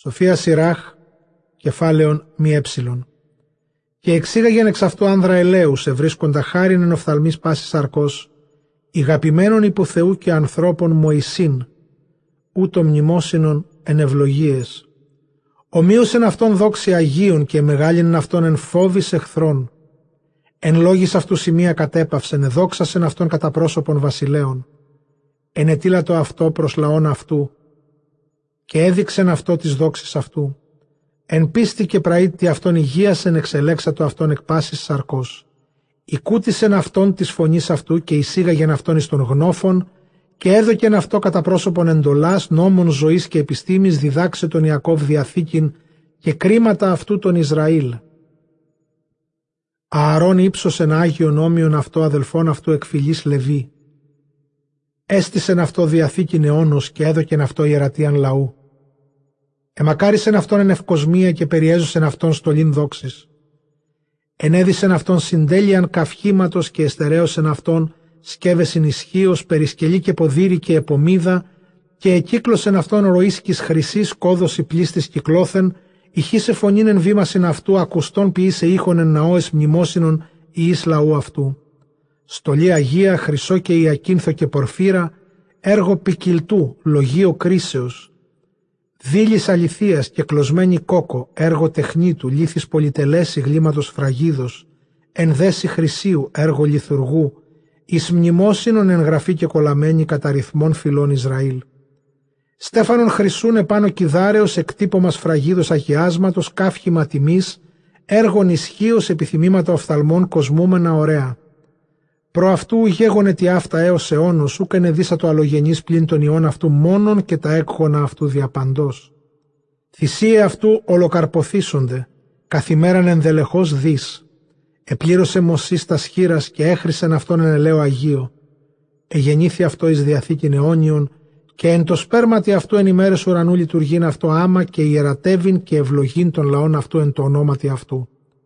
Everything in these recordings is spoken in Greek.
Σοφία Σιράχ, κεφάλαιον μη έψιλον. Και εξήγαγεν εξ αυτού άνδρα ελέους, ευρίσκοντα χάριν εν οφθαλμής πάσης σαρκός, ηγαπημένων υπό Θεού και ανθρώπων Μωυσήν, ούτω μνημόσυνον εν ευλογίες. Ομοίωσεν αυτόν δόξη Αγίων και μεγάλην αυτόν εν φόβης εχθρών. Εν λόγης αυτού σημεία κατέπαυσεν, εδόξασεν αυτόν κατά πρόσωπον βασιλέων. Ενετήλατο αυτό προς λαόν αυτού και έδειξεν αυτό τις δόξης αυτού. Εν πίστη και πραήτη αυτόν υγείασεν, εξελέξατο αυτόν εκ πάσης σαρκός. Οικούτησεν αυτόν της φωνής αυτού και εισήγαγεν αυτόν εις των γνώφων και έδωκεν αυτό κατά πρόσωπον εντολάς, νόμων ζωής και επιστήμης, διδάξε τον Ιακώβ διαθήκην και κρίματα αυτού τον Ισραήλ. Ααρών ύψωσεν Άγιον όμοιον αυτό αδελφών αυτού εκ φυλής Λεβί. Έστησεν αυτό διαθήκην αιώνος και έδωκεν αυτό ιερατείαν λαού. Εμακάρισεν αυτόν εν ευκοσμία και περιέζωσεν αυτόν στολήν δόξης. Ενέδισεν αυτόν συντέλειαν καυχήματος και εστερέωσεν αυτόν σκεύεσιν ισχύος, περισκελή και ποδήρι και επομίδα, και εκύκλωσεν αυτόν ροίσκης χρυσής κόδωση πλήστης κυκλώθεν, ηχήσε φωνήν εν βήμασιν αυτού, ακουστών ποιήσε ήχον εν ναόες μνημόσυνον ιής λαού αυτού. Στολή Αγία, χρυσό και ιακίνθο και πορφύρα, έργο ποικιλτού, λογείο κρίσεως. Δίλης αληθείας και κλωσμένη κόκο, έργο τεχνίτου, λίθης πολυτελέση γλύματος φραγίδος, ενδέση χρυσίου, έργο λιθουργού, εις μνημόσυνον εγγραφή και κολλαμένη κατά ρυθμών φυλών Ισραήλ. Στέφανον χρυσούν επάνω κιδάρεως, εκτύπωμας φραγίδος αγιάσματος, καύχημα τιμής, έργων ισχύος, επιθυμήματα οφθαλμών κοσμούμενα ωραία. Προ αυτού γέγονε τι αυτά έως αιώνος, ούκ ενεδίσατο αλλογενής πλην των ιών αυτού μόνον και τα έκχωνα αυτού διαπαντός. Θυσίε αυτού ολοκαρποθήσονται, καθημέραν ενδελεχώς δις. Επλήρωσε Μωσής τας χείρας και έχρισεν αυτόν εν ελαίο Αγίο. Εγεννήθη αυτό εις διαθήκην αιώνιον και εν το σπέρματι αυτού εν ημέρες ουρανού λειτουργήν αυτό άμα και ιερατεύειν και ευλογήν των λαών αυτού εν το ονόματι αυτού.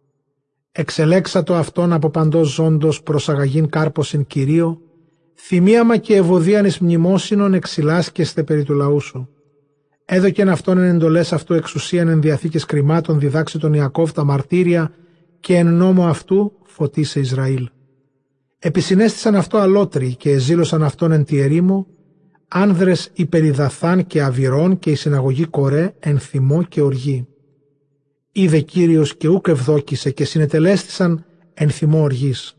Εξελέξατο αυτόν από παντός ζώντος προσαγαγήν κάρποσιν Κυρίω, θυμίαμα και ευωδίαν εις μνημόσυνον εξηλάσκεστε περί του λαού σου. Έδωκεν αυτόν εν εντολές αυτού εξουσίαν εν διαθήκες κρυμάτων, διδάξει τον Ιακώβ τα μαρτύρια και εν νόμο αυτού φωτίσε Ισραήλ. Επισυνέστησαν αυτό αλότροι και εζήλωσαν αυτόν εν τη ερήμο, άνδρες υπεριδαθάν και αβυρών και η συναγωγή Κορέ εν θυμό και οργή. Είδε Κύριος και ούκ ευδόκησε και συνετελέστησαν εν θυμό οργής.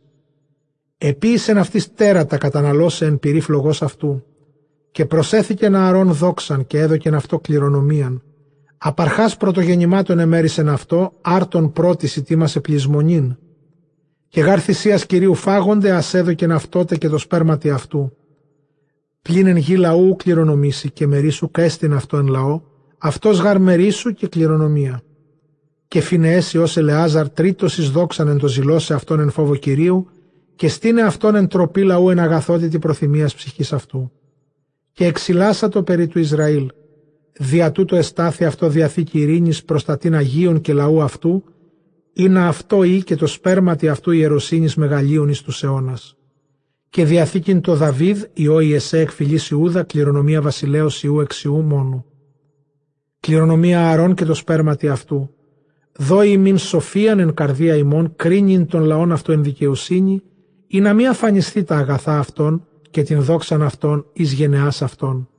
Επίησεν αυτής τέρατα καταναλώσε εν πυρή φλογός αυτού και προσέθηκεν Ααρών δόξαν και έδωκεν αυτό κληρονομίαν. Απαρχάς πρωτογεννημάτων εμέρισεν αυτό, άρτον πρώτης ητήμασε πλεισμονήν. Και γάρ θυσίας Κυρίου φάγονται, ας έδωκεν αυτότε και το σπέρματι αυτού. Πλην εν γη λαού κληρονομήσει και μερίσου κέστην αυτό εν λαό, αυτός γάρ μερίσου και κληρονομία. Και φινεέσει ως Ελεάζαρ τρίτος εις δόξαν εν το ζηλώσε αυτόν εν φόβο Κυρίου, και στείνε αυτόν εν τροπή λαού εν αγαθότητη προθυμίας ψυχής αυτού. Και εξηλάσατο περί του Ισραήλ. Δια τούτο εστάθη αυτό διαθήκη ειρήνης προς τα την Αγίων και λαού αυτού, ή να αυτό ή και το σπέρματι αυτού ιεροσύνης μεγαλείων εις τους αιώνας. Και διαθήκην το Δαβίδ, ιό Ιεσέ εκ φυλής Ιούδα, κληρονομία βασιλέως Ιού εξ Ιού μόνου. Κληρονομία Ααρών και το σπέρματι αυτού. Δώει ημίν σοφίαν εν καρδία ημών, κρίνειν των λαών αυτού εν δικαιοσύνη, ή να μη αφανιστεί τα αγαθά αυτών και την δόξαν αυτών εις γενεάς αυτών.